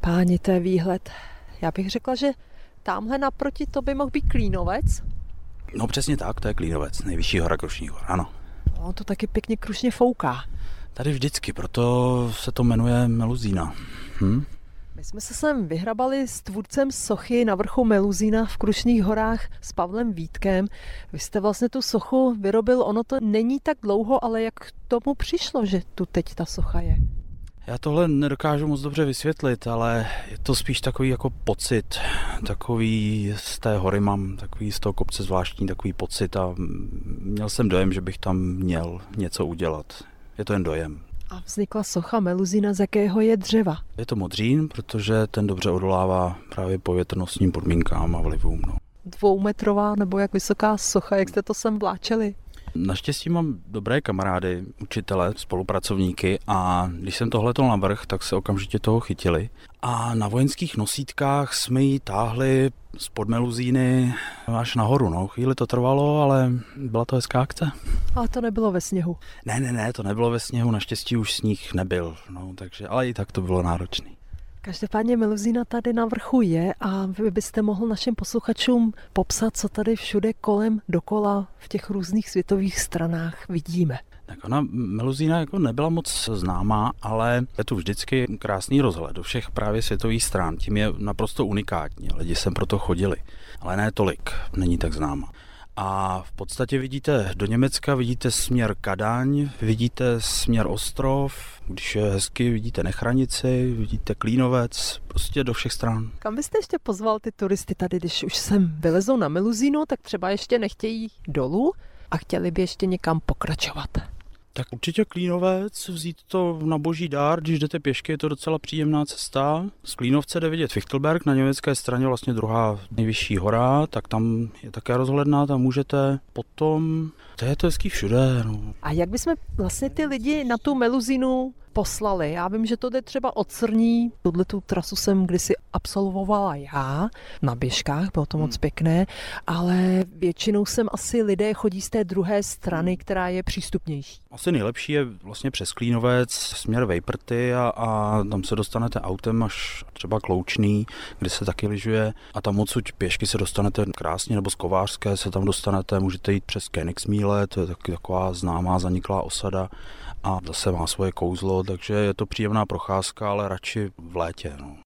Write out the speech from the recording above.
Páni, to je výhled. Já bych řekla, že tamhle naproti to by mohl být Klínovec. No přesně tak, to je Klínovec, nejvyšší hora Krušných hor, ano. On to taky pěkně krušně fouká. Tady vždycky, proto se to jmenuje Meluzína. My jsme se sem vyhrabali s tvůrcem sochy na vrchu Meluzína v Krušných horách s Pavlem Vítkem. Vy jste vlastně tu sochu vyrobil, ono to není tak dlouho, ale jak k tomu přišlo, že tu teď ta socha je? Já tohle nedokážu moc dobře vysvětlit, ale je to spíš takový jako pocit, takový z té hory mám, takový z toho kopce zvláštní takový pocit a měl jsem dojem, že bych tam měl něco udělat. Je to jen dojem. A vznikla socha Meluzína, z jakého je dřeva? Je to modřín, protože ten dobře odolává právě povětrnostním podmínkám a vlivům. 2metrová nebo jak vysoká socha, jak jste to sem vláčeli? Naštěstí mám dobré kamarády, učitele, spolupracovníky a když jsem to hleděl na vrch, tak se okamžitě toho chytili. A na vojenských nosítkách jsme ji táhli spod Meluzíny až nahoru. Chvíli to trvalo, ale byla to hezká akce. Ale to nebylo ve sněhu. Ne, to nebylo ve sněhu, naštěstí už sníh nebyl, takže, ale i tak to bylo náročné. Každopádně Meluzína tady na vrchu je a vy byste mohl našim posluchačům popsat, co tady všude kolem dokola v těch různých světových stranách vidíme. Tak ona Meluzína jako nebyla moc známá, ale je tu vždycky krásný rozhled do všech právě světových stran. Tím je naprosto unikátní, lidi sem proto chodili, ale ne tolik, není tak známa. A v podstatě vidíte do Německa, vidíte směr Kadaň, vidíte směr Ostrov, když je hezky, vidíte Nechranici, vidíte Klínovec, prostě do všech stran. Kam byste ještě pozval ty turisty tady, když už sem vylezou na Meluzínu, tak třeba ještě nechtějí dolů a chtěli by ještě někam pokračovat? Tak určitě Klínovec, vzít to na boží dár, když jdete pěšky, je to docela příjemná cesta. Z Klínovce jde vidět Fichtelberg, na německé straně vlastně druhá nejvyšší hora, tak tam je také rozhledna, tam můžete potom, to je to hezký všude. A jak bychom vlastně ty lidi na tu Meluzínu poslali? Já vím, že to jde třeba od Srní, tu trasu jsem kdysi absolvovala já na běžkách, bylo to moc pěkné, ale většinou sem asi lidé chodí z té druhé strany, která je přístupnější. Asi nejlepší je vlastně přes Klínovec, směr Vejprty a tam se dostanete autem až třeba k Loučný, kde se taky lyžuje a tam odsud pěšky se dostanete krásně, nebo z Kovářské se tam dostanete, můžete jít přes Königsmühle, to je taková známá zaniklá osada a zase má svoje kouzlo, takže je to příjemná procházka, ale radši v létě.